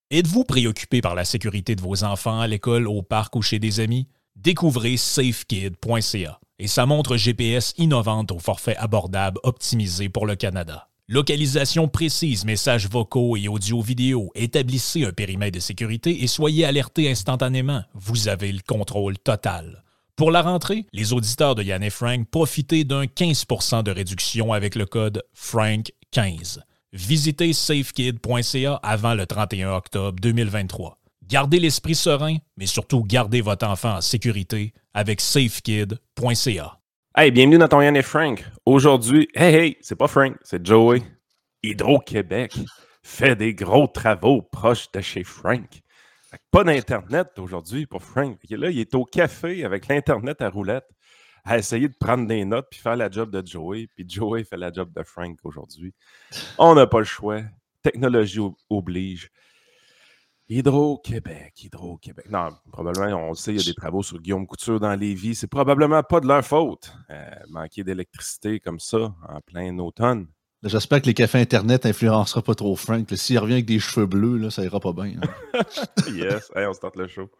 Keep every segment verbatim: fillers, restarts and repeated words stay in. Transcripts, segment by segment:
Êtes-vous préoccupé par la sécurité de vos enfants à l'école, au parc ou chez des amis? Découvrez safekid point c a et sa montre G P S innovante au forfait abordable optimisé pour le Canada. Localisation précise, messages vocaux et audio-vidéo, établissez un périmètre de sécurité et soyez alertés instantanément. Vous avez le contrôle total. Pour la rentrée, les auditeurs de Yann et Frank, profitez d'un quinze pour cent de réduction avec le code Frank quinze. Visitez safekid point c a avant le trente et un octobre deux mille vingt-trois. Gardez l'esprit serein, mais surtout gardez votre enfant en sécurité avec safekid point c a. Hey, bienvenue dans ton Yann et Frank. Aujourd'hui, hey, hey, c'est pas Frank, c'est Joey. Hydro-Québec fait des gros travaux proches de chez Frank. Pas d'Internet aujourd'hui pour Frank. Là, il est au café avec l'Internet à roulette à essayer de prendre des notes puis faire la job de Joey. Puis Joey fait la job de Frank aujourd'hui. On n'a pas le choix. Technologie oblige. Hydro-Québec, Hydro-Québec. Non, probablement, on le sait, il y a des travaux sur Guillaume Couture dans Lévis. C'est probablement pas de leur faute. Euh, manquer d'électricité comme ça en plein automne. J'espère que les cafés Internet n'influencera pas trop Frank. Là. S'il revient avec des cheveux bleus, là, ça ira pas bien. Hein. Yes, hey, on start le show.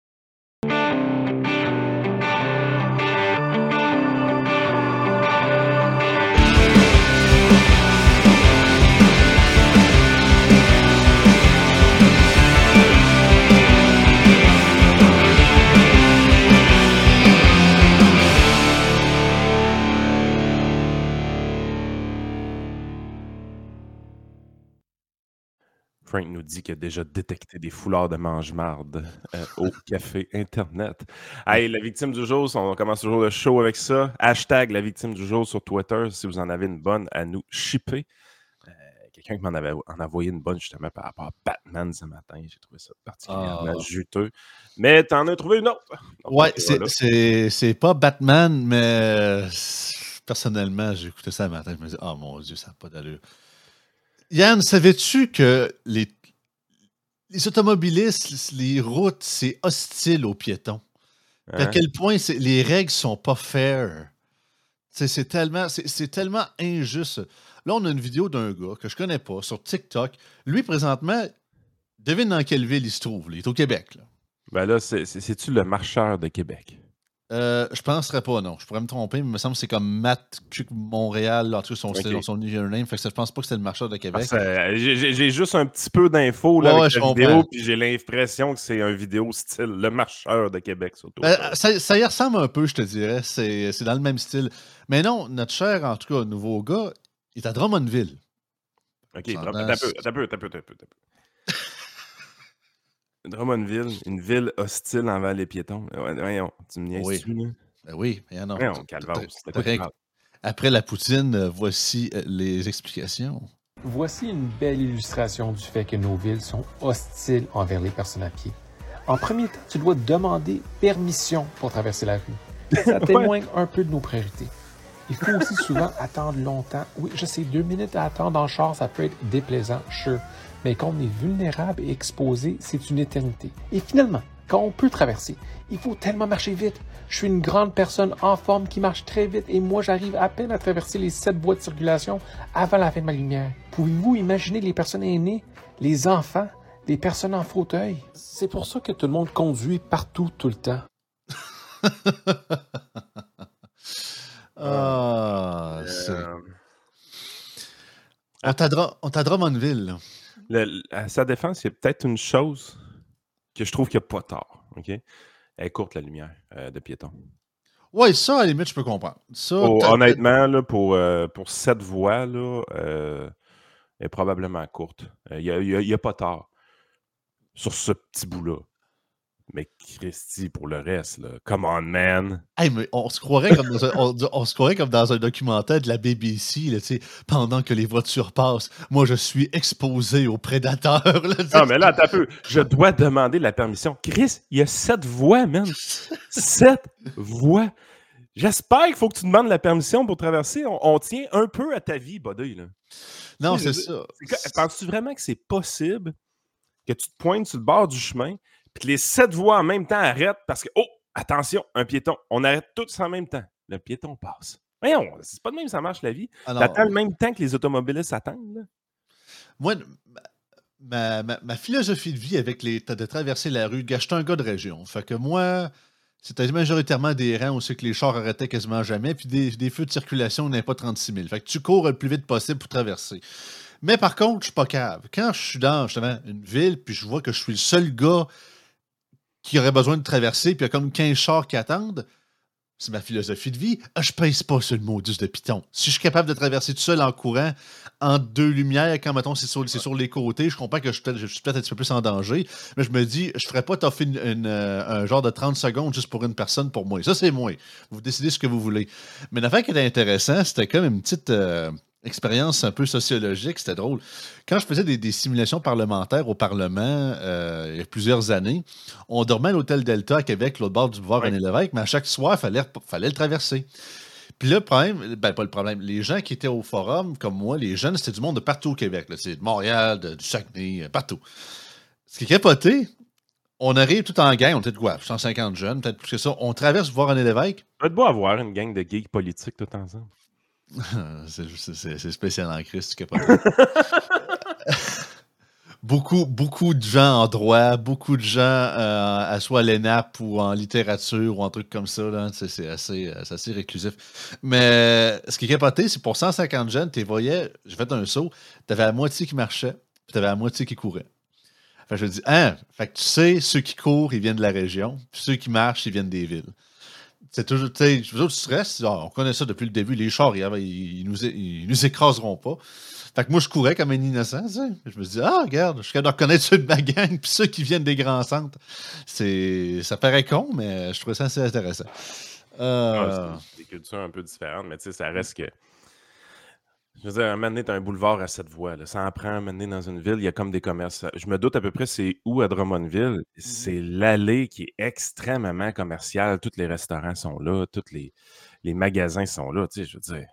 Frank nous dit qu'il a déjà détecté des foulards de mange-marde euh, au café Internet. Hey, la victime du jour, on commence toujours le show avec ça. Hashtag la victime du jour sur Twitter, si vous en avez une bonne à nous shipper. Euh, quelqu'un qui m'en avait en a envoyé une bonne justement par rapport à Batman ce matin. J'ai trouvé ça particulièrement oh. juteux. Mais t'en as trouvé une autre. Donc, ouais, c'est, voilà. c'est, c'est pas Batman, mais personnellement, j'ai écouté ça le matin. Je me dis, oh mon Dieu, ça n'a pas d'allure. Yann, savais-tu que les, les automobilistes, les routes, c'est hostile aux piétons? Hein? À quel point c'est, les règles sont pas fair. C'est, c'est, tellement, c'est, c'est tellement injuste. Là, on a une vidéo d'un gars que je connais pas sur TikTok. Lui, présentement, devine dans quelle ville il se trouve. Là. Il est au Québec. Là. Ben là, c'est, c'est, c'est-tu le marcheur de Québec? Euh, je penserais pas, non. Je pourrais me tromper, mais il me semble que c'est comme Matt Montréal, en tout cas, son, okay. son username. Fait que ça, je pense pas que c'est le marcheur de Québec. Ah, j'ai, j'ai, j'ai juste un petit peu d'infos là, ouais, avec ouais, la vidéo, puis j'ai l'impression que c'est un vidéo style le marcheur de Québec, surtout. Euh, ça, ça y ressemble un peu, je te dirais. C'est, c'est dans le même style. Mais non, notre cher, en tout cas, nouveau gars, il est à Drummondville. OK, attends un peu, attends un peu, attends un peu, attends un peu. Drummondville, une ville hostile envers les piétons. Voyons, tu me niaises oui. dessus, là? Ben oui, mais non. Voyons, calvaire. Après la poutine, voici les explications. Voici une belle illustration du fait que nos villes sont hostiles envers les personnes à pied. En premier temps, tu dois demander permission pour traverser la rue. Ça témoigne un peu de nos priorités. Il faut aussi souvent attendre longtemps. Oui, je sais, deux minutes à attendre en char, ça peut être déplaisant, sure. Mais quand on est vulnérable et exposé, c'est une éternité. Et finalement, quand on peut traverser, il faut tellement marcher vite. Je suis une grande personne en forme qui marche très vite et moi, j'arrive à peine à traverser les sept voies de circulation avant la fin de ma lumière. Pouvez-vous imaginer les personnes aînées, les enfants, les personnes en fauteuil? C'est pour ça que tout le monde conduit partout, tout le temps. Ah, c'est... Euh... On t'a Drummondville, là. Le, à sa défense, il y a peut-être une chose que je trouve qu'il n'y a pas tort. Okay? Elle est courte, la lumière euh, de piéton. Oui, ça, à la limite, je peux comprendre. Ça, oh, honnêtement, là, pour, euh, pour cette voie, là, euh, elle est probablement courte. Il n'y a, y a, y a pas tort sur ce petit bout-là. Mais Christy, pour le reste, là, come on, man! Hey, mais on se croirait comme dans un, on, on se croirait comme dans un documentaire de la B B C, là, pendant que les voitures passent. Moi, je suis exposé aux prédateurs. Là, non, mais là, attends un peu. Je dois demander la permission. Chris, il y a sept voies, man! Sept voies! J'espère qu'il faut que tu demandes la permission pour traverser. On, on tient un peu à ta vie, buddy, là. Non, c'est, c'est ça. C'est, penses-tu vraiment que c'est possible que tu te pointes sur le bord du chemin puis que les sept voies en même temps arrêtent parce que, oh, attention, un piéton. On arrête tous en même temps. Le piéton passe. Voyons, c'est pas de même que ça marche la vie. Alors, t'attends le même temps que les automobilistes attendent. Là. Moi, ma, ma, ma philosophie de vie avec les de traverser la rue, gars, je suis un gars de région. Fait que moi, c'était majoritairement des rangs où c'est que les chars arrêtaient quasiment jamais, puis des, des feux de circulation, on n'avait pas trente-six mille. Fait que tu cours le plus vite possible pour traverser. Mais par contre, je suis pas cave. Quand je suis dans justement une ville, puis je vois que je suis le seul gars qui aurait besoin de traverser, puis il y a comme quinze chars qui attendent, c'est ma philosophie de vie. Ah, je pèse pas sur le modus de Python. Si je suis capable de traverser tout seul en courant, entre deux lumières, quand, mettons, c'est sur, c'est sur les côtés, je comprends que je, je suis peut-être un petit peu plus en danger, mais je me dis, je ferais pas toffer une, une, un genre de trente secondes juste pour une personne pour moi. Ça, c'est moi. Vous décidez ce que vous voulez. Mais l'affaire qui était intéressant, c'était comme une petite euh, expérience un peu sociologique. C'était drôle. Quand je faisais des, des simulations parlementaires au Parlement euh, il y a plusieurs années, on dormait à l'hôtel Delta à Québec, l'autre bord du boulevard René Lévesque, mais à chaque soir, il fallait, fallait le traverser. Puis là, le problème, ben pas le problème, les gens qui étaient au forum, comme moi, les jeunes, c'était du monde de partout au Québec. Là, de Montréal, de, du Saguenay, partout. Ce qui est capoté, on arrive tout en gang, on était de quoi, cent cinquante jeunes, peut-être plus que ça. On traverse le boulevard René Lévesque. Ça doit être beau avoir une gang de geeks politiques tout ensemble. c'est, c'est, c'est spécial en Christ, tu capotes. Beaucoup, beaucoup de gens en droit, beaucoup de gens euh, à soit à l'E N A P ou en littérature ou en trucs comme ça. Là, c'est, c'est, assez, c'est assez réclusif. Mais ce qui est capoté, c'est pour cent cinquante jeunes, tu voyais, j'ai fait un saut, tu avais la moitié qui marchait, puis tu avais la moitié qui courait. Fait que je me dis, hein, fait que tu sais, ceux qui courent, ils viennent de la région, puis ceux qui marchent, ils viennent des villes. C'est toujours, tu sais, vous autres, stress, on connaît ça depuis le début, les chars, ils, ils, nous, ils nous écraseront pas. Fait que moi, je courais comme un innocent, tu sais. Je me suis dit, ah, regarde, je suis capable de reconnaître ceux de ma gang, puis ceux qui viennent des grands centres. C'est, ça paraît con, mais je trouvais ça assez intéressant. Euh... Ah, c'est des cultures un peu différentes, mais tu sais, ça reste que. Je veux dire, un moment donné, t'as un boulevard à sept voies. Là. Ça en prend un moment donné dans une ville, il y a comme des commerces. Je me doute à peu près c'est où à Drummondville. C'est l'allée qui est extrêmement commerciale. Tous les restaurants sont là, tous les, les magasins sont là. Tu sais, je veux dire.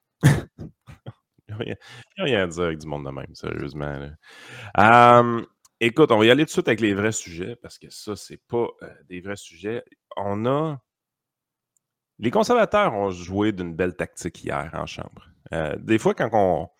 Il n'y a rien à dire avec du monde de même, sérieusement. Um, écoute, on va y aller tout de suite avec les vrais sujets, parce que ça, c'est pas euh, des vrais sujets. On a... Les conservateurs ont joué d'une belle tactique hier en chambre. Euh, des fois, quand on,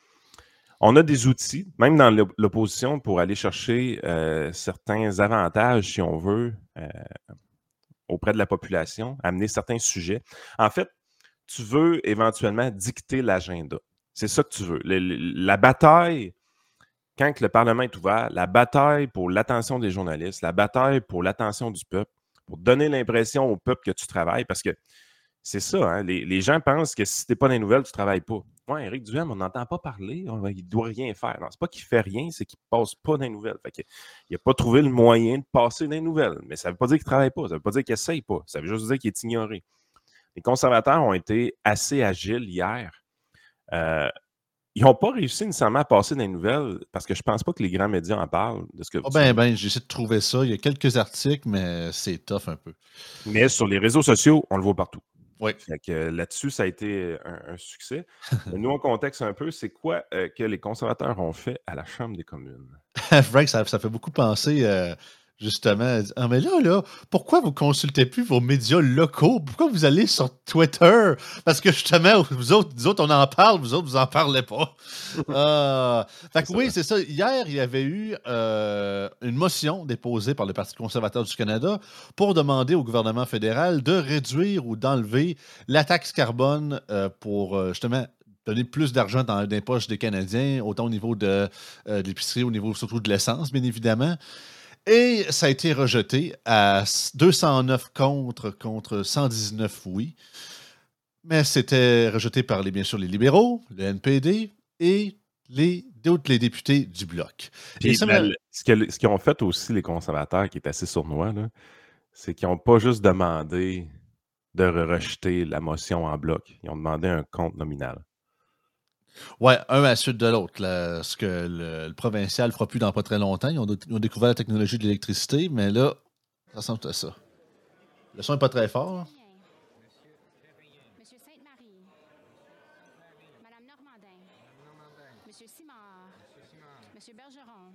on a des outils, même dans l'opposition, pour aller chercher euh, certains avantages, si on veut, euh, auprès de la population, amener certains sujets. En fait, tu veux éventuellement dicter l'agenda. C'est ça que tu veux. Le, le, la bataille, quand le Parlement est ouvert, la bataille pour l'attention des journalistes, la bataille pour l'attention du peuple, pour donner l'impression au peuple que tu travailles, parce que c'est ça, hein, les, les gens pensent que si tu n'es pas dans les nouvelles, tu ne travailles pas. Ouais, Éric Duhem, on n'entend pas parler, on, il ne doit rien faire. Non, c'est pas qu'il ne fait rien, c'est qu'il ne passe pas dans les nouvelles. Fait que, il n'a pas trouvé le moyen de passer dans les nouvelles. Mais ça ne veut pas dire qu'il ne travaille pas, ça ne veut pas dire qu'il n'essaye pas, ça veut juste dire qu'il est ignoré. Les conservateurs ont été assez agiles hier. Euh, ils n'ont pas réussi nécessairement à passer dans les nouvelles parce que je ne pense pas que les grands médias en parlent. De ce que oh ben, ben, j'essaie de trouver ça. Il y a quelques articles, mais c'est tough un peu. Mais sur les réseaux sociaux, on le voit partout. Oui. Fait que là-dessus, ça a été un, un succès. Nous, en contexte un peu, c'est quoi euh, que les conservateurs ont fait à la Chambre des communes? Frank, ça, ça fait beaucoup penser, euh, justement, ah, mais là, là, pourquoi vous consultez plus vos médias locaux? Pourquoi vous allez sur Twitter? Parce que justement, vous autres, vous autres on en parle, vous autres, vous en parlez pas. euh, fait que oui, c'est ça. Hier, il y avait eu euh, une motion déposée par le Parti conservateur du Canada pour demander au gouvernement fédéral de réduire ou d'enlever la taxe carbone euh, pour, euh, justement, donner plus d'argent dans les poches des Canadiens, autant au niveau de, euh, de l'épicerie, au niveau surtout de l'essence, bien évidemment. Et ça a été rejeté à deux cent neuf contre, contre cent dix-neuf oui. Mais c'était rejeté par, les, bien sûr, les libéraux, le N P D et les, d'autres les députés du Bloc. Et ça, la, ce, que, ce qu'ils ont fait aussi, les conservateurs, qui est assez sournois, là, c'est qu'ils n'ont pas juste demandé de rejeter la motion en bloc. Ils ont demandé un compte nominal. Oui, un à la suite de l'autre. Là, ce que le, le provincial ne fera plus dans pas très longtemps. Ils ont, ils ont découvert la technologie de l'électricité, mais là, ça ressemble à ça. Le son n'est pas très fort. Monsieur Sainte-Marie. Madame Normandin. Monsieur Simard. Monsieur Bergeron.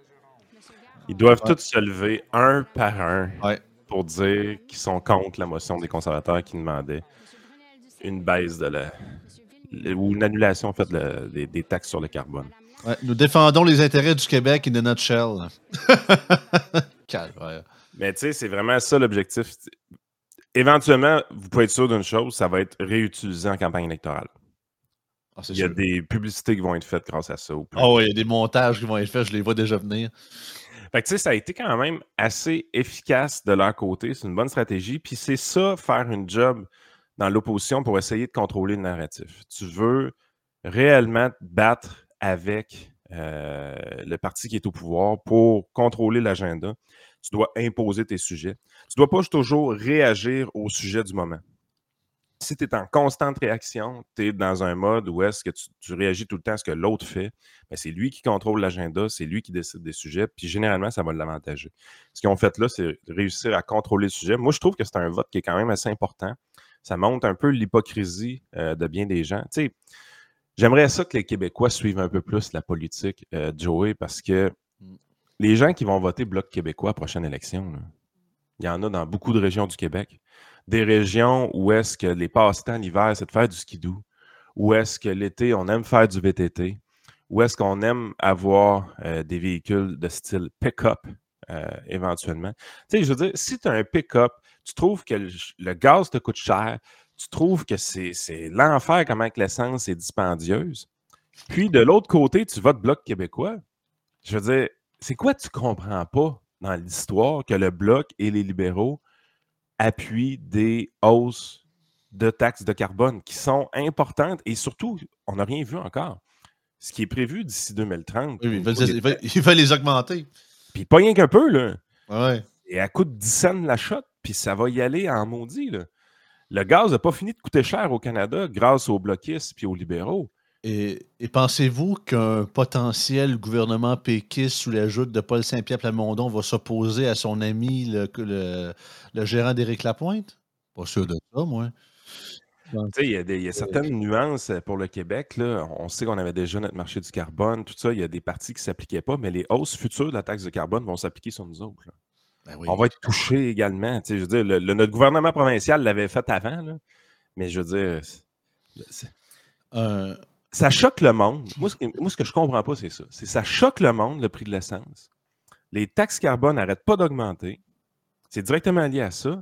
Ils doivent ouais. tous se lever un par un ouais. pour dire qu'ils sont contre la motion des conservateurs qui demandaient une baisse de la... ou une annulation en fait, le, des, des taxes sur le carbone. Ouais, nous défendons les intérêts du Québec in a nutshell. Calvaire. Mais tu sais, c'est vraiment ça l'objectif. Éventuellement, vous pouvez être sûr d'une chose, ça va être réutilisé en campagne électorale. Ah, il y a sûr. Des publicités qui vont être faites grâce à ça. Ah oh, oui, il y a des montages qui vont être faits, je les vois déjà venir. Fait que tu sais, ça a été quand même assez efficace de leur côté. C'est une bonne stratégie. Puis c'est ça, faire une job dans l'opposition pour essayer de contrôler le narratif. Tu veux réellement te battre avec euh, le parti qui est au pouvoir pour contrôler l'agenda. Tu dois imposer tes sujets. Tu ne dois pas toujours réagir au sujet du moment. Si tu es en constante réaction, tu es dans un mode où est-ce que tu, tu réagis tout le temps à ce que l'autre fait, bien, c'est lui qui contrôle l'agenda, c'est lui qui décide des sujets, puis généralement, ça va l'avantager. Ce qu'ils ont fait là, c'est réussir à contrôler le sujet. Moi, je trouve que c'est un vote qui est quand même assez important. Ça montre un peu l'hypocrisie euh, de bien des gens. Tu sais, j'aimerais ça que les Québécois suivent un peu plus la politique, euh, Joey, parce que les gens qui vont voter Bloc québécois à la prochaine élection, là, il y en a dans beaucoup de régions du Québec. Des régions où est-ce que les passe-temps l'hiver, c'est de faire du skidoo, où est-ce que l'été, on aime faire du V T T, où est-ce qu'on aime avoir euh, des véhicules de style pick-up, euh, éventuellement. Tu sais, je veux dire, si tu as un pick-up, tu trouves que le, le gaz te coûte cher, tu trouves que c'est, c'est l'enfer comment que l'essence est dispendieuse, puis de l'autre côté, tu votes Bloc québécois. Je veux dire, c'est quoi tu comprends pas dans l'histoire que le Bloc et les libéraux appuient des hausses de taxes de carbone qui sont importantes et surtout, on n'a rien vu encore. Ce qui est prévu d'ici deux mille trente. Oui, il va les, les, les, les augmenter. Puis pas rien qu'un peu, là. Ouais. Et à coût de dix cents la shot, puis ça va y aller en maudit, là. Le gaz n'a pas fini de coûter cher au Canada grâce aux bloquistes puis aux libéraux. Et, et pensez-vous qu'un potentiel gouvernement péquiste sous la joute de Paul Saint-Pierre Plamondon va s'opposer à son ami, le, le, le gérant d'Éric Lapointe? Pas sûr de ça, moi. Tu sais, il y a, des, il y a certaines nuances pour le Québec. Là. On sait qu'on avait déjà notre marché du carbone, tout ça. Il y a des parties qui ne s'appliquaient pas, mais les hausses futures de la taxe de carbone vont s'appliquer sur nous autres. Là. Ben oui. On va être touchés également. Tu sais, je veux dire, le, le, notre gouvernement provincial l'avait fait avant, là. Mais je veux dire... C'est... Euh... Ça choque le monde. Moi ce, que, moi, ce que je ne comprends pas, c'est ça. C'est ça choque le monde, le prix de l'essence. Les taxes carbone n'arrêtent pas d'augmenter. C'est directement lié à ça.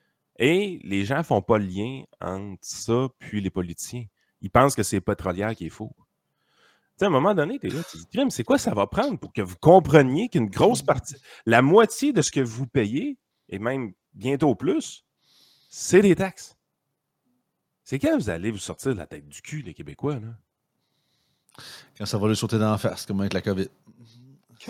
Et les gens ne font pas le lien entre ça puis les politiciens. Ils pensent que c'est pétrolière qui est faux. Tu sais, à un moment donné, tu es là, tu te dis, crime, c'est quoi ça va prendre pour que vous compreniez qu'une grosse partie, la moitié de ce que vous payez, et même bientôt plus, c'est des taxes. C'est quand vous allez vous sortir de la tête du cul, les Québécois, là? Quand ça va lui sauter dans la face, comme avec la COVID. Oh.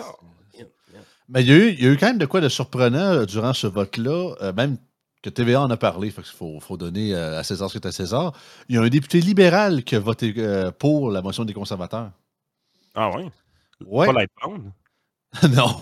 Mais il y, a eu, il y a eu quand même de quoi de surprenant euh, durant ce vote-là, euh, même que T V A en a parlé, il faut, faut donner euh, à César ce qui est à César. Il y a un député libéral qui a voté euh, pour la motion des conservateurs. Ah oui? Ouais. Pas l'iPhone? Non.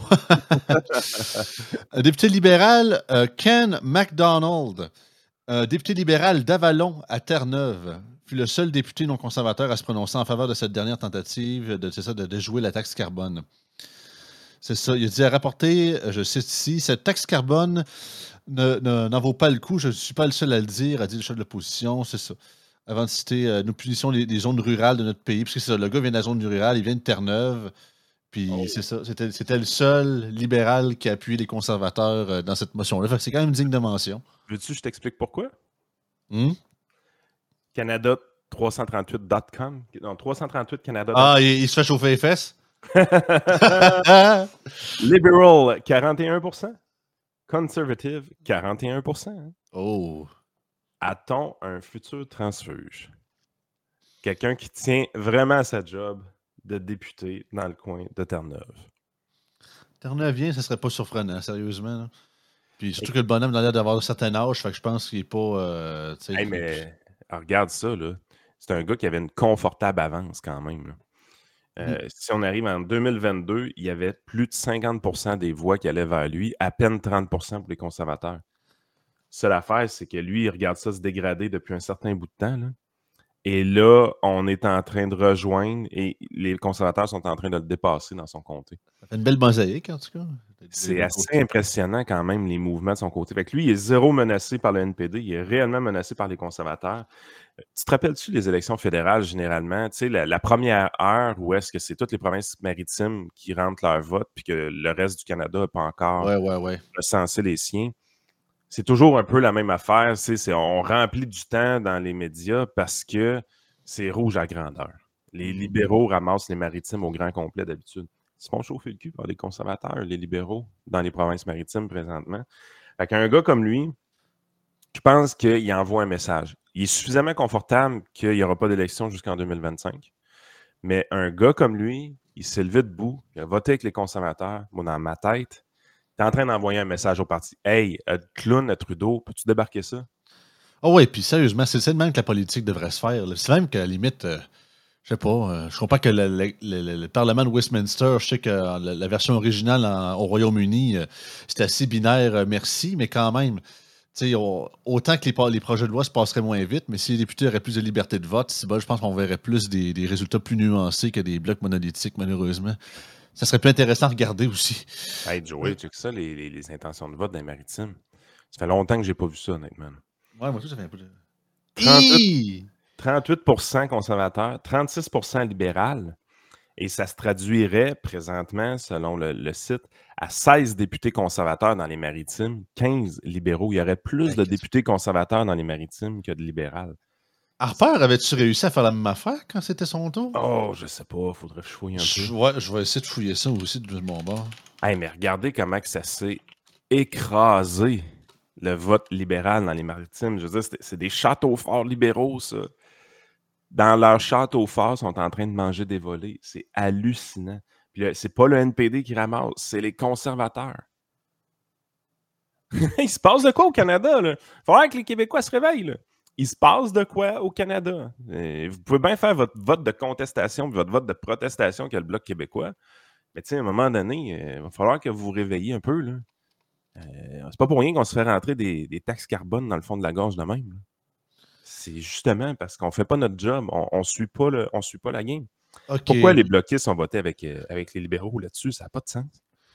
Un député libéral, euh, Ken MacDonald, un député libéral d'Avalon à Terre-Neuve, fut le seul député non conservateur à se prononcer en faveur de cette dernière tentative de, c'est ça, de déjouer la taxe carbone. C'est ça. Il a dit à rapporter, je cite ici, cette taxe carbone ne, ne, n'en vaut pas le coup. Je ne suis pas le seul à le dire, a dit le chef de l'opposition. C'est ça. Avant de citer, euh, nous punissons les, les zones rurales de notre pays. Parce que c'est ça, le gars vient de la zone rurale, il vient de Terre-Neuve. Puis oh. c'est ça. C'était, c'était le seul libéral qui a appuyé les conservateurs euh, dans cette motion-là. Fait que c'est quand même digne de mention. Veux-tu que je t'explique pourquoi? Hmm? Canada trois cent trente-huit point com. Non, trois cent trente-huit Canada. Ah, il, il se fait chauffer les fesses? Liberal, quarante et un pour cent. Conservative, quarante et un pour cent. Hein? Oh. A-t-on un futur transfuge? Quelqu'un qui tient vraiment à sa job de député dans le coin de Terre-Neuve. Terre-Neuvien, ça serait pas surprenant, sérieusement. Là. Puis surtout que le bonhomme a l'air d'avoir un certain âge, fait que je pense qu'il est pas... Euh, hey, mais alors, regarde ça, là. C'est un gars qui avait une confortable avance quand même. Là. Euh, mmh. Si on arrive en deux mille vingt-deux, il y avait plus de cinquante pour cent des voix qui allaient vers lui, à peine trente pour cent pour les conservateurs. Seule affaire, c'est que lui, il regarde ça se dégrader depuis un certain bout de temps. Là. Et là, on est en train de rejoindre et les conservateurs sont en train de le dépasser dans son comté. Ça fait une belle mosaïque, en tout cas. C'est assez impressionnant quand même, les mouvements de son côté. Fait que lui, il est zéro menacé par le N P D, il est réellement menacé par les conservateurs. Tu te rappelles-tu les élections fédérales, généralement? Tu sais, la, la première heure où est-ce que c'est toutes les provinces maritimes qui rentrent leur vote puis que le reste du Canada n'a pas encore ouais, ouais, ouais. recensé les siens. C'est toujours un peu la même affaire. C'est, c'est, on remplit du temps dans les médias parce que c'est rouge à grandeur. Les libéraux ramassent les maritimes au grand complet d'habitude. Ils se font chauffer le cul par les conservateurs, les libéraux, dans les provinces maritimes présentement. Fait qu'un gars comme lui, je pense qu'il envoie un message. Il est suffisamment confortable qu'il n'y aura pas d'élection jusqu'en deux mille vingt-cinq. Mais un gars comme lui, il s'est levé debout, il a voté avec les conservateurs. Moi, dans ma tête, tu es en train d'envoyer un message au parti. Hey, euh, clown à Trudeau, peux-tu débarquer ça? Oh oui, puis sérieusement, c'est le même que la politique devrait se faire. C'est même qu'à la limite, euh, je sais pas, euh, je comprends que le, le, le, le Parlement de Westminster, je sais que la, la version originale en, au Royaume-Uni, euh, c'était assez binaire, euh, merci, mais quand même. On, autant que les, les projets de loi se passeraient moins vite, mais si les députés auraient plus de liberté de vote, c'est bon, je pense qu'on verrait plus des, des résultats plus nuancés que des blocs monolithiques, malheureusement. Ça serait plus intéressant à regarder aussi. Hey, Joey, tu sais que ça, les, les, les intentions de vote dans les maritimes? Ça fait longtemps que j'ai pas vu ça, honnêtement. Ouais, moi, tout, ça fait un peu de... trente-huit, trente-huit pour cent conservateurs, trente-six pour cent libéral. Et ça se traduirait présentement, selon le, le site, à seize députés conservateurs dans les maritimes, quinze libéraux. Il y aurait plus ouais, de députés conservateurs dans les maritimes que de libérales. Harper, avais-tu réussi à faire la même affaire quand c'était son tour? Oh, je sais pas. Faudrait que je fouille un je, peu. Ouais, je vais essayer de fouiller ça aussi de mon bord. Hey, mais regardez comment que ça s'est écrasé, le vote libéral dans les maritimes. Je veux dire, c'est des châteaux forts libéraux, ça. Dans leur château fort, sont en train de manger des volets. C'est hallucinant. Puis là, c'est pas le N P D qui ramasse, c'est les conservateurs. Il se passe de quoi au Canada, là? Il faut voir que les Québécois se réveillent, là. Il se passe de quoi au Canada? Et vous pouvez bien faire votre vote de contestation puis votre vote de protestation que le Bloc québécois. Mais tu sais, à un moment donné, il va falloir que vous vous réveilliez un peu, là. Euh, c'est pas pour rien qu'on se fait rentrer des, des taxes carbone dans le fond de la gorge de même, là. C'est justement parce qu'on ne fait pas notre job. On ne suit pas le, on suit pas la game. Okay. Pourquoi les bloquistes ont voté avec, euh, avec les libéraux là-dessus? Ça n'a pas de sens.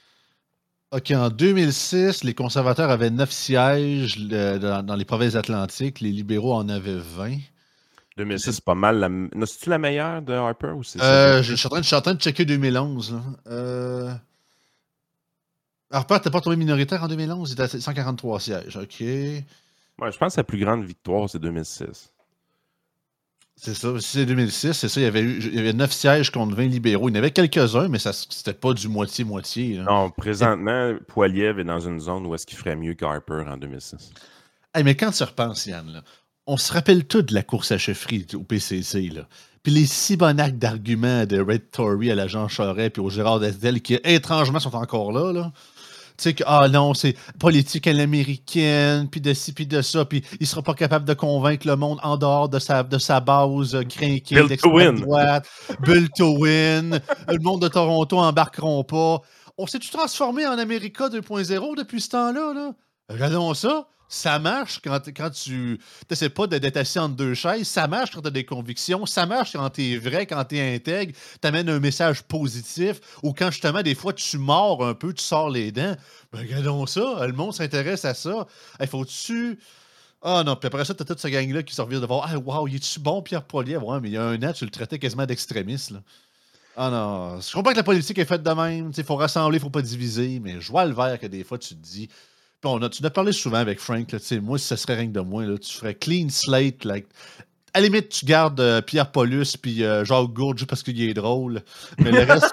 OK, en deux mille six, les conservateurs avaient neuf sièges le, dans, dans les provinces atlantiques. Les libéraux en avaient vingt. deux mille six, c'est pas mal. La... C'est-tu la meilleure de Harper ou c'est euh, je, je, suis en train, je suis en train de checker deux mille onze. Là. Euh... Harper n'était pas tombé minoritaire en deux mille onze. Il était à cent quarante-trois sièges. OK. Ouais, je pense que la plus grande victoire, c'est deux mille six. C'est ça. Si c'est deux mille six, c'est ça. Il y avait, eu, il y avait neuf sièges contre vingt libéraux. Il y en avait quelques-uns, mais ça c'était pas du moitié-moitié. Là. Non, présentement, Poilievre est dans une zone où est-ce qu'il ferait mieux qu'Harper en deux mille six. Hey, mais quand tu repenses, Yann, là, on se rappelle tout de la course à chefferie au P C C. Là. Puis les six bonnacs d'arguments de Red Tory à la Jean Charest puis au Gérard Desdel qui, étrangement, sont encore là, là. Tu sais que, ah non, c'est politique à l'américaine, puis de ci, puis de ça, puis il sera pas capable de convaincre le monde en dehors de sa, de sa base euh, crinquée d'extrême droite. Build to win. Le monde de Toronto embarqueront pas. On s'est-tu transformé en America deux point zéro depuis ce temps-là? Là? Regardons ça. Ça marche quand, quand tu n'essaies pas d'être assis entre deux chaises. Ça marche quand tu as des convictions. Ça marche quand tu es vrai, quand tu es intègre. Tu amènes un message positif. Ou quand justement, des fois, tu mords un peu, tu sors les dents. Ben, regardons ça. Le monde s'intéresse à ça. Il faut-tu. Ah non, puis après ça, tu as toute cette gang-là qui se revient de voir. Ah, waouh, il est-tu bon, Pierre Poilievre? Ouais, mais il y a un an, tu le traitais quasiment d'extrémiste. Là. Ah non. Je comprends que la politique est faite de même. Il faut rassembler, il ne faut pas diviser. Mais je vois le vert que des fois, tu te dis. On a, tu as parlé souvent avec Frank, là, moi, si ça serait rien que de moi, là, tu ferais clean slate. Like, à la limite, tu gardes euh, Pierre Paulus puis euh, Jacques Gourde juste parce qu'il est drôle. Mais le reste.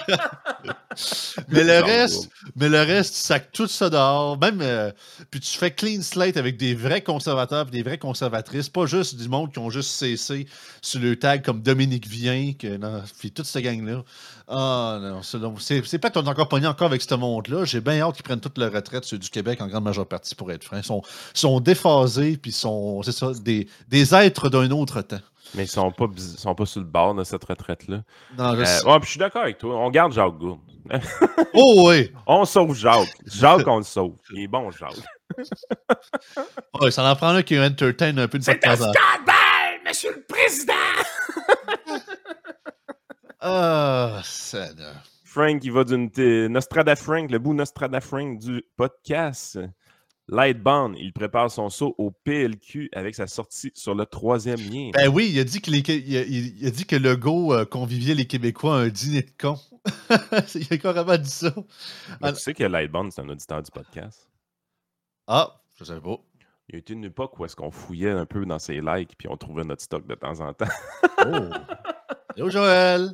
mais le reste, mais le reste, tu sacs tout ça dehors. Même, euh, puis tu fais clean slate avec des vrais conservateurs et des vraies conservatrices, pas juste du monde qui ont juste cessé sur le tag comme Dominique Vien, que, non, puis toute cette gang-là. Ah non, c'est, c'est pas qu'on est encore pogné encore avec ce monde-là. J'ai bien hâte qu'ils prennent toute leur retraite, ceux du Québec, en grande majeure partie, pour être franc. Ils sont, sont déphasés, puis sont, c'est ça, des, des êtres d'un autre temps. Mais ils sont pas, sont pas sur le bord de cette retraite-là. Non, je euh, sais. Ouais, puis je suis d'accord avec toi. On garde Jacques Gourde. Oh oui! On sauve Jacques. Jacques, on le sauve. Il est bon, Jacques. Ouais, ça en prend un qui entertain un peu de C'est un scandale, monsieur le président! Ah, ça. Frank, il va d'une t- Nostrada Frank, le bout Nostrada Frank du podcast. Lightbound, il prépare son saut au P L Q avec sa sortie sur le troisième lien. Ben oui, il a dit que, les, il a, il a dit que Legault euh, conviviait les Québécois à un dîner de cons. Il a carrément dit ça. Ben, tu sais que Lightbound, c'est un auditeur du podcast. Ah, je savais pas. Il y a été une époque où est-ce qu'on fouillait un peu dans ses likes puis on trouvait notre stock de temps en temps. Oh! Yo, Joël!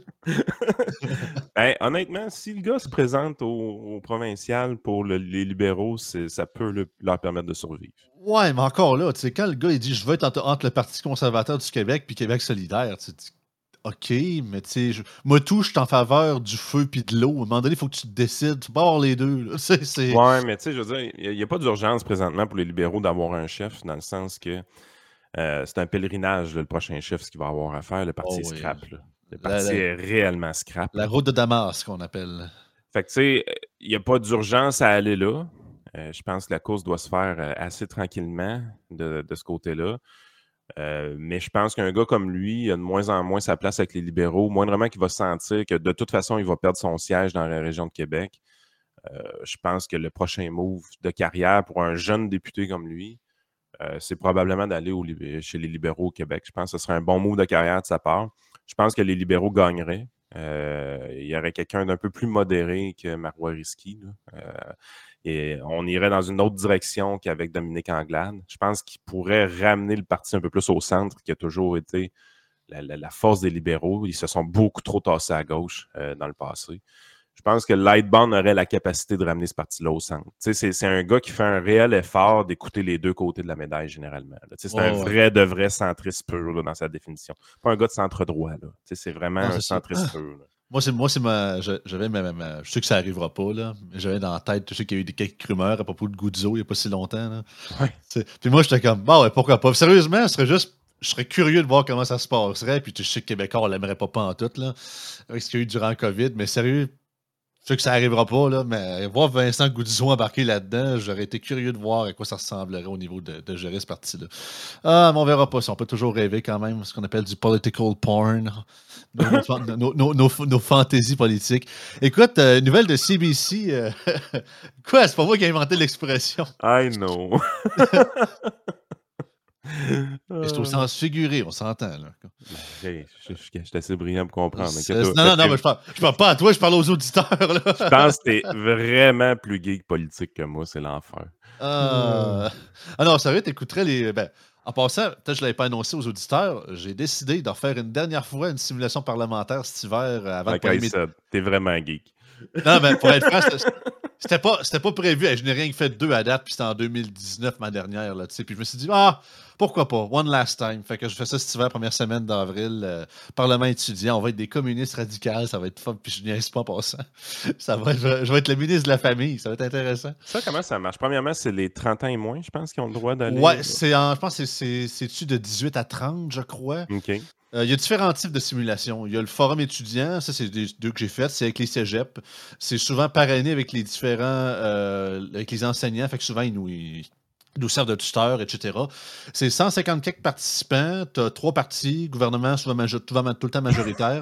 Ben, honnêtement, si le gars se présente au, au provincial pour le- les libéraux, c'est- ça peut le- leur permettre de survivre. Ouais, mais encore là, tu sais, quand le gars il dit je veux être entre, entre le Parti conservateur du Québec puis Québec solidaire, tu dis OK, mais tu sais, je- moi tout, je suis en faveur du feu puis de l'eau. À un moment donné, il faut que tu te décides. Tu peux pas avoir les deux. Là. C'est, c'est... Ouais, mais tu sais, je veux dire, il n'y a, a pas d'urgence présentement pour les libéraux d'avoir un chef, dans le sens que euh, c'est un pèlerinage, là, le prochain chef, ce qu'il va avoir à faire. Le parti Oh, est oui. scrap. Là. Le La- parti la- est réellement scrap. La route de Damas, qu'on appelle. Fait que tu sais, il n'y a pas d'urgence à aller là. Euh, je pense que la course doit se faire euh, assez tranquillement de, de ce côté-là. Euh, mais je pense qu'un gars comme lui, il a de moins en moins sa place avec les libéraux, moindrement qu'il va sentir que de toute façon, il va perdre son siège dans la région de Québec. Euh, je pense que le prochain move de carrière pour un jeune député comme lui, euh, c'est probablement d'aller au, chez les libéraux au Québec. Je pense que ce serait un bon move de carrière de sa part. Je pense que les libéraux gagneraient. Euh, il y aurait quelqu'un d'un peu plus modéré que Marois Risky. Là. Euh, et on irait dans une autre direction qu'avec Dominique Anglade. Je pense qu'il pourrait ramener le parti un peu plus au centre, qui a toujours été la, la, la force des libéraux. Ils se sont beaucoup trop tassés à gauche euh, dans le passé. Je pense que Lightbound aurait la capacité de ramener ce parti-là au centre. C'est, c'est un gars qui fait un réel effort d'écouter les deux côtés de la médaille, généralement. Là. C'est oh, un vrai ouais. de vrai centriste pur là, dans sa définition. Pas un gars de centre-droit. Là. C'est vraiment non, un centriste pur. Là. Moi, c'est, moi, c'est ma. J'avais ma, ma, ma, je sais que ça n'arrivera pas, là. Mais j'avais dans la tête, je sais qu'il y a eu des quelques rumeurs à propos de Guzzo il n'y a pas si longtemps. Là. Ouais. Puis moi, j'étais comme, bah ouais, pourquoi pas. Puis, sérieusement, ce serait juste. Je serais curieux de voir comment ça se passerait. Puis je sais que Québécois, on l'aimerait pas, pas en tout, là. Avec ce qu'il y a eu durant le COVID. Mais sérieux. Je sais que ça n'arrivera pas, là, mais voir Vincent Goudzou embarquer là-dedans, j'aurais été curieux de voir à quoi ça ressemblerait au niveau de, de gérer ce parti-là. Ah, mais on verra pas ça. On peut toujours rêver quand même, ce qu'on appelle du political porn, nos, nos, nos, nos, nos fantaisies politiques. Écoute, euh, nouvelle de C B C. Euh, quoi, c'est pas moi qui ai inventé l'expression. I know. C'est au sens figuré, on s'entend. Là. Hey, je, je, je, je suis assez brillant pour comprendre. Non, non, non, mais je parle, je parle pas à toi, je parle aux auditeurs. Là. Je pense que t'es vraiment plus geek politique que moi, c'est l'enfer. Euh... Ah non, sérieux, t'écouterais les... Ben, en passant, peut-être que je ne l'avais pas annoncé aux auditeurs, j'ai décidé d'en faire une dernière fois une simulation parlementaire cet hiver avant like de I said, t'es vraiment geek. Non, mais pour être franc, c'était pas, c'était pas prévu. Je n'ai rien fait de deux à date, puis c'était en deux mille dix-neuf, ma dernière. Là, puis je me suis dit, ah, pourquoi pas? One last time. Fait que je fais ça cet hiver, première semaine d'avril. Euh, Parlement étudiant. On va être des communistes radicaux. Ça va être fun. Puis je n'y pas en passant. Ça va être, je vais être le ministre de la famille. Ça va être intéressant. Ça, comment ça marche? Premièrement, c'est les trente ans et moins, je pense, qui ont le droit d'aller. Ouais, c'est en, je pense que c'est, c'est, c'est-tu de dix-huit à trente, je crois. OK. Il euh, y a différents types de simulations. Il y a le forum étudiant, ça c'est des deux que j'ai fait, c'est avec les cégeps. C'est souvent parrainé avec les différents, euh, avec les enseignants, fait que souvent ils nous, ils nous servent de tuteurs, et cetera. C'est cent cinquante quelques participants, tu as trois partis, gouvernement souvent major- tout, tout le temps majoritaire.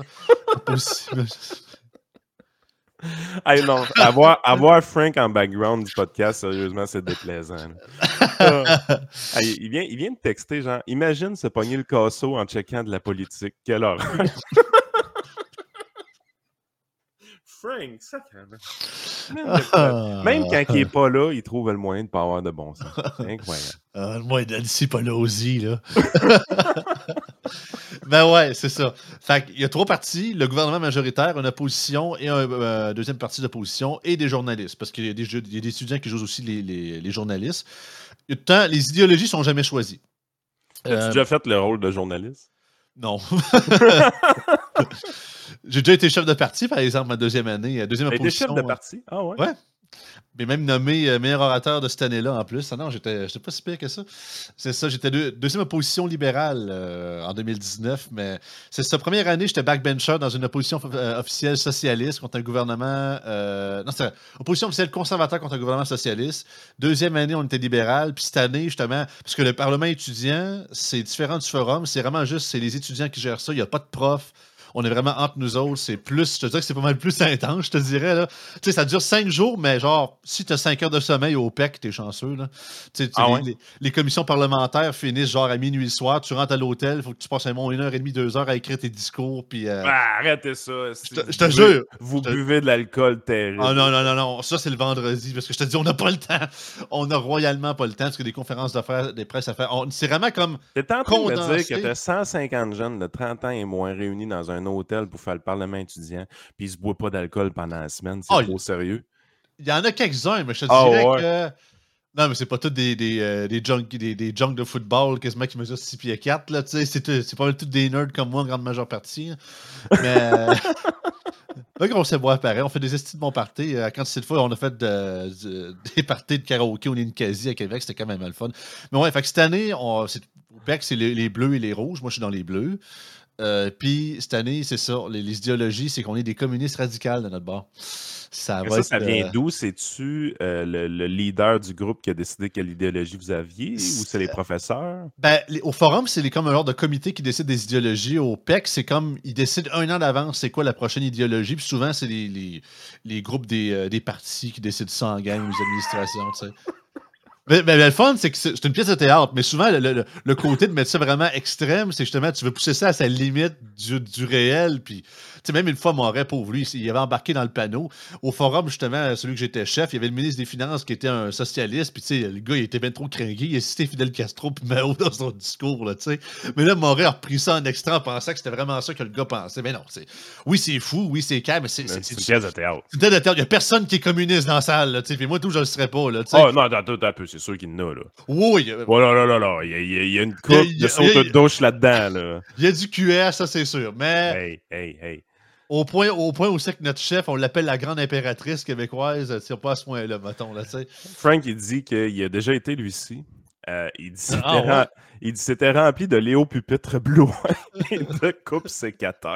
Hey non, avoir, avoir Frank en background du podcast, sérieusement, c'est déplaisant. Hey, il, vient, il vient de texter, genre, imagine se pogner le casseau en checkant de la politique. Quelle horreur! Frank, sacrément. Ah, même quand il n'est pas là, il trouve le moyen de ne pas avoir de bon sens. C'est incroyable. Ah, le moyen d'Annecy Pelosi, là. Ben ouais, c'est ça. Fait qu'il y a trois partis, le gouvernement majoritaire, une opposition et un euh, deuxième parti d'opposition et des journalistes, parce qu'il y a des, il y a des étudiants qui jouent aussi les, les, les journalistes. Et temps, les idéologies sont jamais choisies. As-tu euh, déjà fait le rôle de journaliste? Non. J'ai déjà été chef de parti, par exemple, ma deuxième année. Deuxième T'as été chef de parti? Ah ouais? Ouais. Mais même nommé euh, meilleur orateur de cette année-là en plus. Ah non, j'étais, j'étais pas si pire que ça. C'est ça, j'étais deux, deuxième opposition libérale euh, en deux mille dix-neuf, mais c'est cette première année, j'étais backbencher dans une opposition euh, officielle socialiste contre un gouvernement... Euh, non, c'était opposition officielle conservateur contre un gouvernement socialiste. Deuxième année, on était libéral. Puis cette année, justement, parce que le Parlement étudiant, c'est différent du forum, c'est vraiment juste, c'est les étudiants qui gèrent ça. Il n'y a pas de prof. On est vraiment entre nous autres. C'est plus, je te dirais que c'est pas mal plus intense, je te dirais. Là. Tu sais, ça dure cinq jours, mais genre, si tu as cinq heures de sommeil au P E C, t'es chanceux. Là. Tu sais, Ah les, ouais? les, les commissions parlementaires finissent genre à minuit le soir. Tu rentres à l'hôtel, il faut que tu passes un bon une heure et demie, deux heures à écrire tes discours. Puis, euh, Ah, arrêtez ça. je te, je te jure. Vous je te... buvez de l'alcool terrible. Ah non, non, non, non. Ça, c'est le vendredi. Parce que je te dis, on n'a pas le temps. On n'a royalement pas le temps parce que des conférences de presse, des presses à faire. On... C'est vraiment comme. T'es en train de me condensé. dire que t'as cent cinquante jeunes de trente ans et moins réunis dans un hôtel pour faire le Parlement étudiant, puis ils se boivent pas d'alcool pendant la semaine. C'est oh, trop sérieux. Il y en a quelques-uns, mais je te oh, dirais ouais. que. Non, mais c'est pas tous des, des, euh, des, junk, des, des junks de football quasiment qui mesurent six pieds quatre. Là, c'est, c'est pas tous des nerds comme moi en grande majeure partie. Hein. Mais. Là, on s'est boire pareil. On fait des estis de bon party. Euh, quand cette fois, on a fait de, de, des parties de karaoké au Ninkasi à Québec. C'était quand même le fun. Mais ouais, fait que cette année, on, c'est, au P E C, c'est les, les bleus et les rouges. Moi, je suis dans les bleus. Euh, Puis cette année, c'est ça. Les, les idéologies, c'est qu'on est des communistes radicales de notre bord. Ça, va ça, être, ça vient euh... d'où? C'est-tu euh, le, le leader du groupe qui a décidé quelle idéologie vous aviez ou c'est les professeurs? Ben, les, au forum, c'est les, comme un genre de comité qui décide des idéologies. Au P E C, c'est comme ils décident un an d'avance c'est quoi la prochaine idéologie. Puis souvent, c'est les, les, les groupes des, euh, des partis qui décident ça en gang, les administrations, tu sais. Mais, mais, mais le fun, c'est que c'est, c'est une pièce de théâtre, mais souvent, le, le, le côté de mettre ça vraiment extrême, c'est justement, tu veux pousser ça à sa limite du, du réel, puis, tu sais, même une fois, Moret, pauvre lui, il avait embarqué dans le panneau. Au forum, justement, celui que j'étais chef, il y avait le ministre des Finances qui était un socialiste, puis, tu sais, le gars, il était bien trop cringué, il a cité Fidel Castro puis Mao dans son discours, là, tu sais. Mais là, Moret a repris ça en extra en pensant que c'était vraiment ça que le gars pensait. Mais non, c'est... Oui, c'est fou, oui, c'est calme, mais c'est... C'est, c'est, c'est une pièce de théâtre. C'est une pièce de théâtre. Il n'y a personne qui est communiste dans la salle, là, tu sais, puis moi, tout, je le serais pas, là, tu sais. Oh non, attends, attends un peu, c'est sûr qu'il y en a, là. Oui, il oh, là, là, là, là. Il, y a, il y a une coupe de saute de douche là-dedans, là. Il y a du Q S, ça, c'est sûr, mais... Hey, hey, hey. Au point, au point où c'est que notre chef, on l'appelle la grande impératrice québécoise, c'est pas à ce point-là, mettons, là, tu sais. Frank, il dit qu'il a déjà été, lui-ci. Euh, il dit c'était ah, ouais. rem... il dit c'était rempli de Léo Pupitre Blois et de coupe sécateur.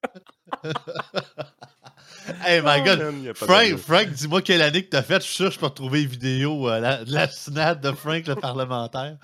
Hey my oh, God! Man, Frank, Frank, dis-moi quelle année que t'as fait. Je suis sûr que je peux retrouver une vidéo euh, la, de la snap de Frank le parlementaire.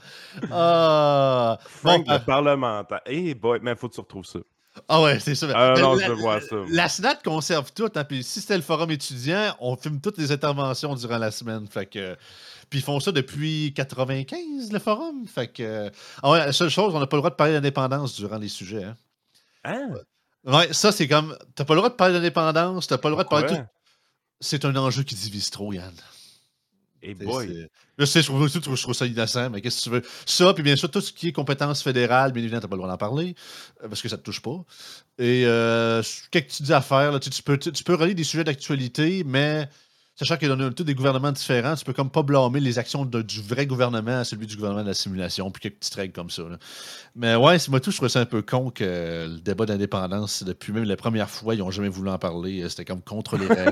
Ah! Frank bon, le euh... parlementaire. Eh hey boy, mais faut que tu retrouves ça. Ah ouais, c'est ça. Ah non, la, je veux voir ça. La S N A T conserve tout. Hein, puis si c'était le forum étudiant, on filme toutes les interventions durant la semaine. Fait que... Puis ils font ça depuis quatre-vingt-quinze, le forum. Fait que... Ah ouais, la seule chose, on n'a pas le droit de parler d'indépendance durant les sujets. Hein. Hein? Ouais, ça, c'est comme... T'as pas le droit de parler d'indépendance, t'as pas le droit Pourquoi? de parler de tout... C'est un enjeu qui divise trop, Yann. Et hey boy! C'est... Je sais, je trouve, je trouve ça innocent, mais qu'est-ce que tu veux? Ça, puis bien sûr, tout ce qui est compétences fédérales, bien évidemment, t'as pas le droit d'en parler, parce que ça te touche pas. Et euh, quelques petites affaires, là, tu, tu, peux, tu, tu peux relier des sujets d'actualité, mais sachant qu'il y en a tous des gouvernements différents, tu peux comme pas blâmer les actions de, du vrai gouvernement à celui du gouvernement de la simulation, puis quelques petites règles comme ça. Là. Mais ouais, c'est moi tout, je trouvais ça un peu con que le débat d'indépendance, depuis même la première fois, ils n'ont jamais voulu en parler. C'était comme contre les règles.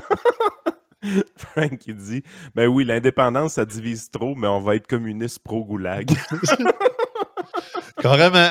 Frank, il dit ben oui, l'indépendance, ça divise trop, mais on va être communiste pro-goulag. Carrément.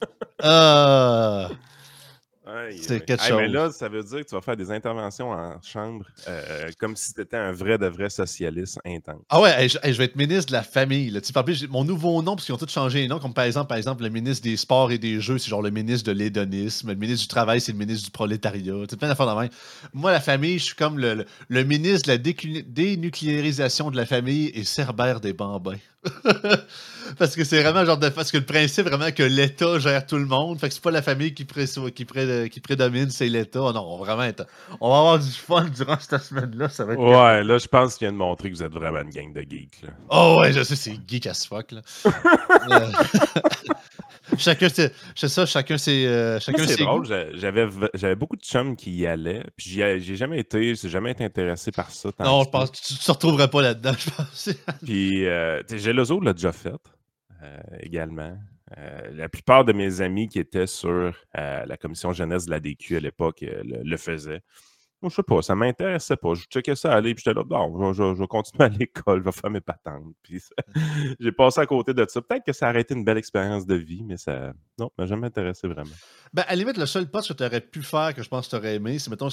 Euh... Aïe, c'est aïe. quelque Aïe, chose. Mais là, ça veut dire que tu vas faire des interventions en chambre euh, comme si tu étais un vrai de vrai socialiste intense. Ah ouais, hey, je, hey, je vais être ministre de la famille. Là. Tu sais, par exemple, mon nouveau nom, parce qu'ils ont tous changé les noms, comme par exemple, par exemple, le ministre des sports et des jeux, c'est genre le ministre de l'hédonisme. Le ministre du travail, c'est le ministre du prolétariat. Tu sais, plein d'affaires de même. Moi, la famille, je suis comme le, le, le ministre de la déclin- dénucléarisation de la famille et Cerbère des bambins. Parce que c'est vraiment genre de... Parce que le principe vraiment que l'État gère tout le monde. Fait que c'est pas la famille qui, pré... qui, pré... qui prédomine, c'est l'État. Non, on va vraiment être... On va avoir du fun durant cette semaine-là. Ça va être... Ouais, là, je pense qu'il vient de montrer que vous êtes vraiment une gang de geeks. Là. Oh ouais, je sais, c'est geek as fuck, là. euh... chacun, c'est... c'est ça, chacun c'est... Euh... Chacun c'est ses drôle, goûts. j'avais, j'avais beaucoup de chums qui y allaient, puis j'y a... j'ai jamais été, j'ai jamais été intéressé par ça. Non, je pense que tu ne te retrouverais pas là-dedans, je pense. Puis, euh, Geloso l'a déjà fait, euh, également. Euh, la plupart de mes amis qui étaient sur euh, la commission jeunesse de la D Q à l'époque euh, le, le faisaient. Moi, je sais pas, ça m'intéressait pas. Je checkais ça aller, puis j'étais là, bon, je, je, je vais continuer à l'école, je vais faire mes patentes. Puis ça, j'ai passé à côté de ça. Peut-être que ça aurait été une belle expérience de vie, mais ça, non, m'a jamais intéressé vraiment. Ben, à la limite, le seul poste que tu aurais pu faire, que je pense que tu aurais aimé, c'est, mettons,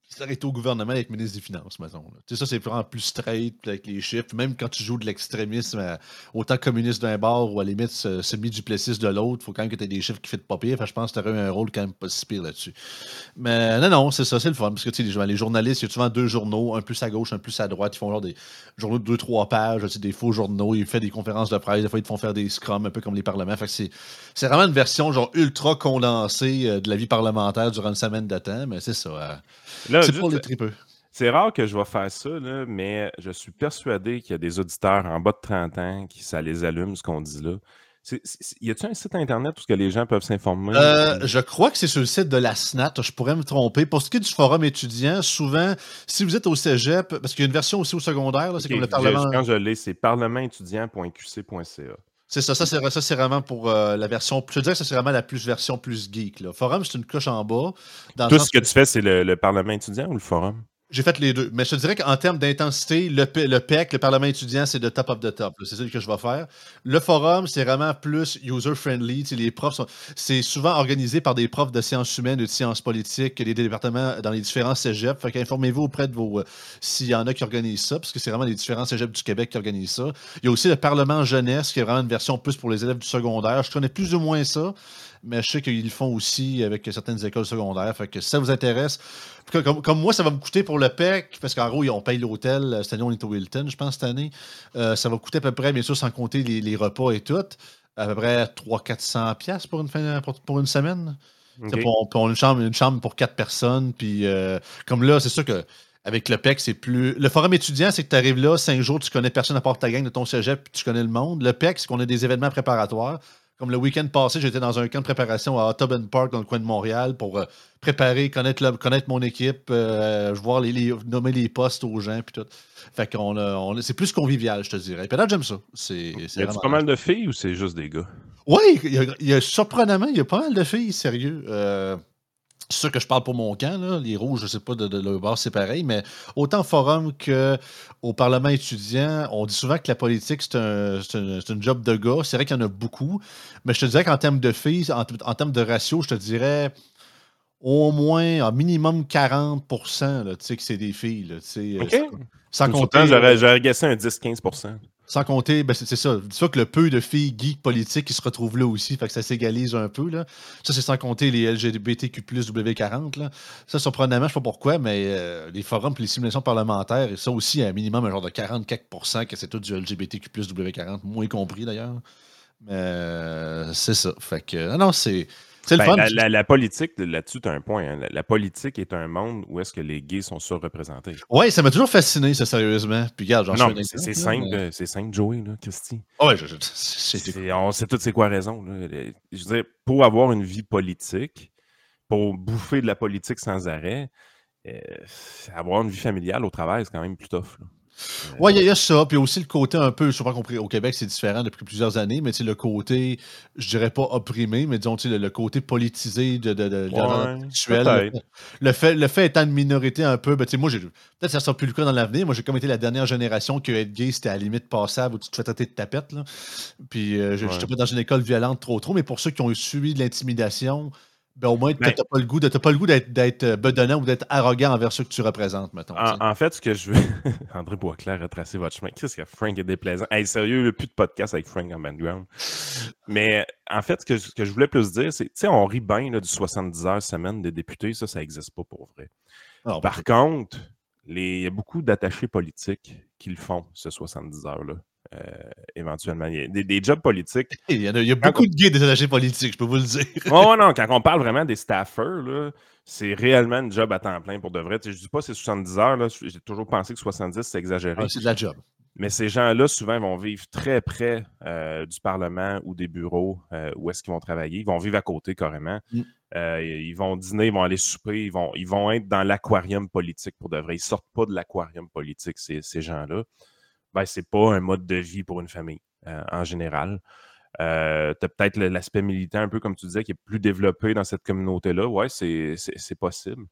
Ça aurait été au gouvernement avec le ministre des Finances, mettons. Là. Tu sais, ça, c'est vraiment plus straight avec les chiffres. Même quand tu joues de l'extrémisme, euh, autant communiste d'un bord ou à la limite ce- semi-duplessiste de l'autre, il faut quand même que tu aies des chiffres qui fitent pas pire. Fait que je pense que tu aurais eu un rôle quand même pas si pire là-dessus. Mais non, non, c'est ça, c'est le fun. Parce que tu sais, les, les journalistes, il y a souvent deux journaux, un plus à gauche, un plus à droite. Ils font genre des journaux de deux, trois pages, tu sais, des faux journaux. Ils font des conférences de presse. Des fois, ils te font faire des scrums, un peu comme les parlements. Fait que c'est, c'est vraiment une version genre ultra condensée euh, de la vie parlementaire durant une semaine de temps. Mais c'est ça. euh, Là, c'est juste, pour les tripeux. c'est rare que je vais faire ça, là, mais je suis persuadé qu'il y a des auditeurs en bas de trente ans qui ça les allume, ce qu'on dit là. C'est, c'est, y a-t-il un site internet où que les gens peuvent s'informer? Euh, je crois que c'est sur le site de la S N A T. Je pourrais me tromper. Pour ce qui est du forum étudiant, souvent, si vous êtes au cégep, parce qu'il y a une version aussi au secondaire, là, c'est Okay, comme le Parlement. Je, quand je l'ai, c'est parlement étudiant point q c point c a. C'est ça, ça c'est, ça, c'est vraiment pour euh, la version. Je dirais que ça, c'est vraiment la plus version plus geek. Là. Forum, c'est une coche en bas. Dans Tout le ce sens que que tu fais, c'est le, le parlement étudiant ou le forum? j'ai fait les deux. Mais je te dirais qu'en termes d'intensité, le, P- le P E C, le Parlement étudiant, c'est de top of the top. là. C'est ça que je vais faire. Le forum, c'est vraiment plus user-friendly. Tu sais, les profs sont- c'est souvent organisé par des profs de sciences humaines, de sciences politiques, des départements dans les différents cégeps. Fait qu'informez-vous auprès de vos. euh, S'il y en a qui organisent ça, parce que c'est vraiment les différents cégeps du Québec qui organisent ça. Il y a aussi le Parlement jeunesse, qui est vraiment une version plus pour les élèves du secondaire. Je connais plus ou moins ça. Mais je sais qu'ils le font aussi avec certaines écoles secondaires. Fait que si ça vous intéresse, comme, comme moi, ça va me coûter pour le P E C, parce qu'en gros, on paye l'hôtel. Cette année, on est au Hilton, je pense, cette année. Euh, ça va coûter à peu près, bien sûr, sans compter les, les repas et tout, à peu près trois cents à quatre cents piastres pour une, fin, pour, pour une semaine. Okay. Pour, pour une, chambre, une chambre pour quatre personnes. Puis, euh, comme là, c'est sûr que avec le P E C, c'est plus. Le forum étudiant, c'est que tu arrives là, cinq jours, tu connais personne à part ta gang de ton cégep, puis tu connais le monde. Le P E C, c'est qu'on a des événements préparatoires. Comme le week-end passé, j'étais dans un camp de préparation à Audubon Park, dans le coin de Montréal, pour euh, préparer, connaître, le, connaître mon équipe, euh, voir les, les, nommer les postes aux gens, puis tout. Fait qu'on a, on a, c'est plus convivial, je te dirais. Puis là, j'aime ça. C'est, c'est y a-tu pas mal de filles ou c'est juste des gars? Oui, il y, a, il y a surprenamment, il y a pas mal de filles, sérieux. Euh, c'est sûr que je parle pour mon camp, là. Les rouges, je sais pas, de, de leur bord, c'est pareil, mais autant au forum qu'au Parlement étudiant, on dit souvent que la politique, c'est un, c'est un, c'est un job de gars. C'est vrai qu'il y en a beaucoup, mais je te dirais qu'en termes de filles, en, en termes de ratio, je te dirais au moins, un minimum quarante pour cent, là, tu sais, que c'est des filles. Là, tu sais, OK. sans, sans Pourtant, compter. j'aurais, j'aurais guessé un dix à quinze pour cent. Sans compter, ben c'est, c'est ça. Dis-toi que le peu de filles geeks politiques qui se retrouvent là aussi, fait que ça s'égalise un peu. Là. Ça, c'est sans compter les L G B T Q plus, W quarante. Là. Ça, surprenamment, je sais pas pourquoi, mais euh, les forums et les simulations parlementaires, et ça aussi, à un minimum, un genre de quarante-quatre pour cent que c'est tout du L G B T Q plus, W quarante, moi y compris d'ailleurs. Mais euh, c'est ça. Fait que, non, c'est. C'est le Ben, fun. la, la, la politique, là-dessus, tu as un point. Hein. La, la politique est un monde où est-ce que les gays sont surreprésentés. Ouais, ça m'a toujours fasciné, ça, sérieusement. Puis, regarde, j'en non, suis un c'est, c'est exemple, simple, mais... c'est simple, Joey, là, Christy. Ouais, je, je, c'est, c'est, on sait toutes c'est quoi raison. Là. Je veux dire, pour avoir une vie politique, pour bouffer de la politique sans arrêt, euh, avoir une vie familiale au travail, c'est quand même plus tough. Là. Oui, il y, y a ça. Puis aussi le côté un peu, je sais pas compris, au Québec, c'est différent depuis plusieurs années, mais le côté, je dirais pas opprimé, mais disons le, le côté politisé de, de, de, de ouais, sexuel. Le, le, fait, le fait étant une minorité un peu, ben, moi, j'ai, peut-être que ça sera plus le cas dans l'avenir. Moi, j'ai comme été la dernière génération que être gay, c'était à la limite passable où tu te fais traiter de tapette. Là. Puis euh, je n'étais ouais. pas dans une école violente trop trop, mais pour ceux qui ont subi de l'intimidation, ben, au moins, tu n'as ben, pas le goût, de, t'as pas le goût d'être, d'être bedonnant ou d'être arrogant envers ceux que tu représentes, mettons. En, en fait, ce que je veux... André Boisclair, retracer votre chemin. Qu'est-ce que Frank est déplaisant? Hey, sérieux, il n'y a plus de podcast avec Frank en background. Mais en fait, ce que, ce que je voulais plus dire, c'est, tu sais, on rit bien là, du soixante-dix heures semaine des députés. Ça, ça n'existe pas pour vrai. Alors, Par bon, contre, il y a beaucoup d'attachés politiques qui le font, ce soixante-dix heures-là. Euh, éventuellement. Il y a des, des jobs politiques. Il y, a, il y a beaucoup on... de gays des attachés politiques, je peux vous le dire. Oh non, quand on parle vraiment des staffers, là, c'est réellement une job à temps plein pour de vrai. Tu sais, je ne dis pas que c'est soixante-dix heures, là, j'ai toujours pensé que soixante-dix, c'est exagéré. Ah, c'est de la job. Mais ces gens-là, souvent, vont vivre très près euh, du Parlement ou des bureaux euh, où est-ce qu'ils vont travailler. Ils vont vivre à côté carrément. Mm. Euh, ils vont dîner, ils vont aller souper, ils vont, ils vont être dans l'aquarium politique pour de vrai. Ils ne sortent pas de l'aquarium politique, ces, ces gens-là. Ben, c'est pas un mode de vie pour une famille, euh, en général. Euh, tu as peut-être l'aspect militant, un peu comme tu disais, qui est plus développé dans cette communauté-là. Ouais, c'est, c'est, c'est possible.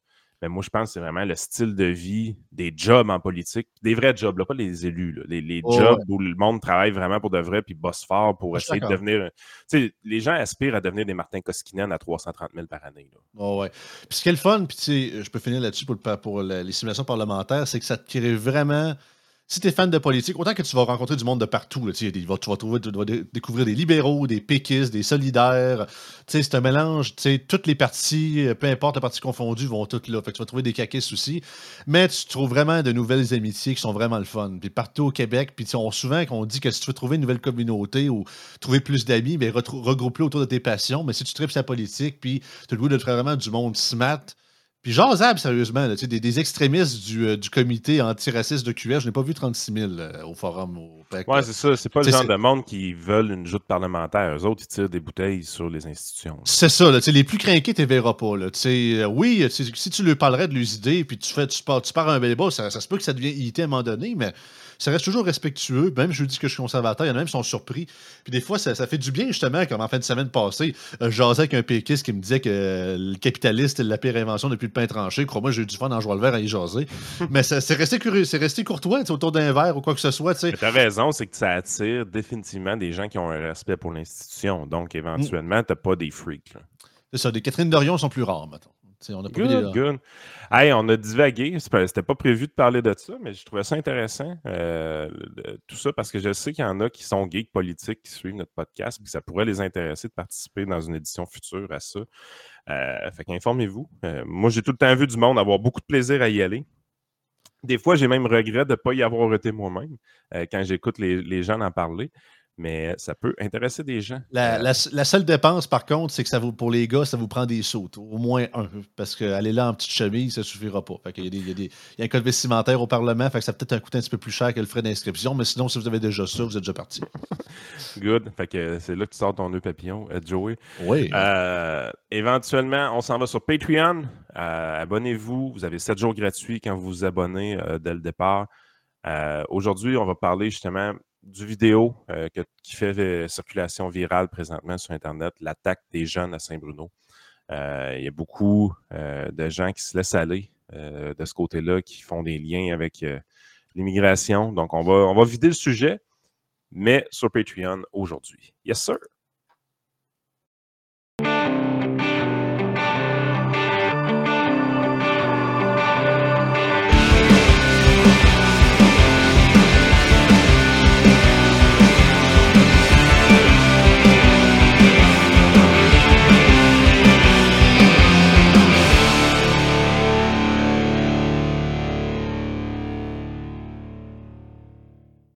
Mais moi, je pense que c'est vraiment le style de vie, des jobs en politique, des vrais jobs, là, pas les élus, là, les, les Oh, jobs ouais. où le monde travaille vraiment pour de vrai puis bosse fort pour Ah, je suis essayer de d'accord. devenir... Tu sais, les gens aspirent à devenir des Martin Koskinen à trois cent trente mille par année. Là. Oh, ouais. Puis ce qui est le fun, puis tu sais, je peux finir là-dessus pour, le pa- pour la- les simulations parlementaires, c'est que ça te crée vraiment. Si tu es fan de politique, autant que tu vas rencontrer du monde de partout, là, tu sais, des- tu vas, tu vas trouver, tu vas dé- découvrir des libéraux, des péquistes, des solidaires. Tu sais, c'est un mélange. Tu sais, toutes les partis, euh, peu importe le parti confondu, vont toutes là. Fait que tu vas trouver des caquistes aussi. Mais tu trouves vraiment de nouvelles amitiés qui sont vraiment le fun. Puis partout au Québec, puis tu sais, on, souvent, qu'on dit que si tu veux trouver une nouvelle communauté ou trouver plus d'amis, ben, retrou- regroupe-les autour de tes passions. Mais si tu tripes sa politique, puis tu as le goût de faire vraiment du monde smart. Puis jasable, sérieusement, là, tu sais, des, des extrémistes du, euh, du comité antiraciste de Q R, je n'ai pas vu trente-six mille euh, au forum. Au P E C, Ouais, là. c'est ça. C'est pas le Tu sais, genre c'est- de monde qui veulent une joute parlementaire. Eux autres, ils tirent des bouteilles sur les institutions. là. C'est ça, là, tu sais, les plus craqués, tu ne verras pas. Là, tu sais, euh, oui, tu sais, si tu leur parlerais de leurs idées, puis tu, fais, tu, pars, tu pars un débat, ça, ça se peut que ça devienne I T à un moment donné, mais ça reste toujours respectueux. Même je dis que je suis conservateur, il y en a même qui sont surpris. Puis des fois, ça, ça fait du bien, justement, comme en fin de semaine passée, euh, je jasais avec un péquiste qui me disait que euh, le capitaliste est la pire invention depuis le pain tranché. Crois-moi, j'ai eu du fun en jouant le verre à y jaser. Mais ça- c'est resté curieux, c'est resté courtois, tu sais, autour d'un verre ou quoi que ce soit, tu sais. Mais t'as raison, c'est que ça attire définitivement des gens qui ont un respect pour l'institution. Donc, éventuellement, t'as pas des freaks. là. C'est ça, des Catherine Dorion sont plus rares, mettons. Tu sais, on a pas vu des- Good, good. Hey, on a divagué. C'est pas- C'était pas prévu de parler de ça, mais je trouvais ça intéressant. euh, le- tout ça parce que je sais qu'il y en a qui sont geeks politiques qui suivent notre podcast, puis ça pourrait les intéresser de participer dans une édition future à ça. Euh, fait qu'informez-vous. Euh, moi, j'ai tout le temps vu du monde avoir beaucoup de plaisir à y aller. Des fois, j'ai même regret de ne pas y avoir été moi-même euh, quand j'écoute les, les gens en parler. Mais ça peut intéresser des gens. La, Euh, la- la seule dépense, par contre, c'est que ça vous, pour les gars, ça vous prend des sautes. Au moins un. Parce qu'aller là en petite chemise, ça ne suffira pas. Fait qu'il y a des- il y a des- il y a un code vestimentaire au Parlement, fait que ça a peut-être un coût un petit peu plus cher que le frais d'inscription, mais sinon, si vous avez déjà ça, vous êtes déjà parti. good. Fait que c'est là que tu sors ton nœud papillon, euh, Joey. Oui. Euh, éventuellement, on s'en va sur Patreon. Euh, abonnez-vous. Vous avez sept jours gratuits quand vous vous abonnez euh, dès le départ. Euh, aujourd'hui, on va parler justement du vidéo euh, que- qui fait euh, circulation virale présentement sur Internet, l'attaque des jeunes à Saint-Bruno. Euh, il y a beaucoup euh, de gens qui se laissent aller euh, de ce côté-là, qui font des liens avec euh, l'immigration. Donc, on va, on va vider le sujet, mais sur Patreon aujourd'hui. Yes, sir.